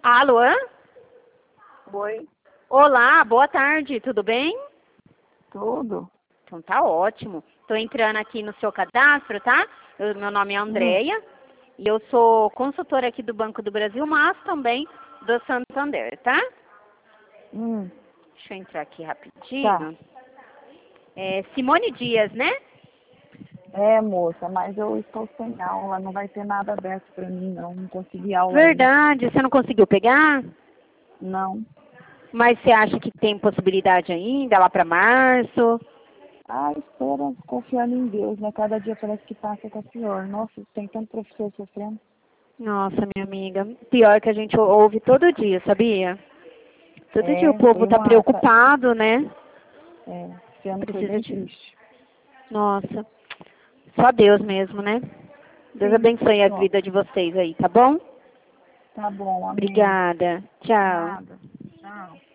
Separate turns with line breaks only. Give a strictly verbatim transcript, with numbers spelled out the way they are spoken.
Alô?
Oi,
Olá, boa tarde, tudo bem?
tudo?
Então tá ótimo. Tô entrando aqui no seu cadastro, tá? Eu- meu nome é
Hum,
Andreia e eu sou consultora aqui do Banco do Brasil, mas também do Santander, tá?
hum,
Deixa eu entrar aqui
tá.
rapidinho. É Simone Dias, né?
É, moça, mas eu estou sem aula, não vai ter nada aberto para mim, não. Não consegui aula ainda.
Verdade, você não conseguiu pegar?
Não.
Mas você acha que tem possibilidade ainda lá para março?
Ah, espera, confiando em Deus, né? Cada dia parece que passa tá pior. Nossa, tem tanto professor sofrendo.
Nossa, minha amiga, pior que a gente ouve todo dia, sabia? Todo dia o
É,
povo
foi
tá
uma... tá-
preocupado, né?
É, esse ano foi
Precisa
bem
de...
triste.
Nossa, só Deus mesmo, né? Deus
Sim,
abençoe a
só.
vida de vocês aí, tá bom?
Tá bom, amém.
Obrigada. Tchau.
Nada. Tchau.